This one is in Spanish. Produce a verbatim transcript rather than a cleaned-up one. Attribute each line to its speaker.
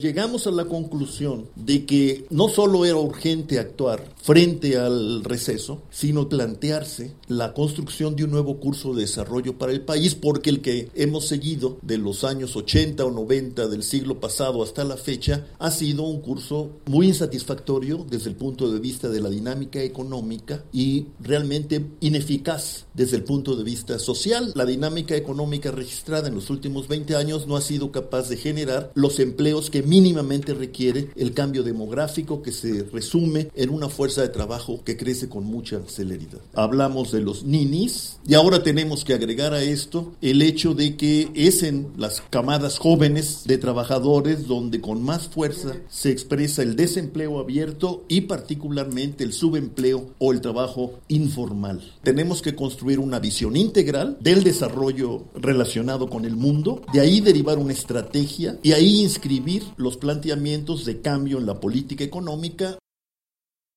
Speaker 1: Llegamos a la conclusión de que no solo era urgente actuar frente al receso, sino plantearse la construcción de un nuevo curso de desarrollo para el país, porque el que hemos seguido de los años ochenta o noventa del siglo pasado hasta la fecha ha sido un curso muy insatisfactorio desde el punto de vista de la dinámica económica y realmente ineficaz desde el punto de vista social. La dinámica económica registrada en los últimos veinte años no ha sido capaz de generar los empleos que mínimamente requiere el cambio demográfico, que se resume en una fuerza de trabajo que crece con mucha celeridad. Hablamos de los ninis y ahora tenemos que agregar a esto el hecho de que es en las camadas jóvenes de trabajadores donde con más fuerza se expresa el desempleo abierto y particularmente el subempleo o el trabajo informal. Tenemos que construir una visión integral del desarrollo relacionado con el mundo, de ahí derivar una estrategia y ahí inscribir los planteamientos de cambio en la política económica.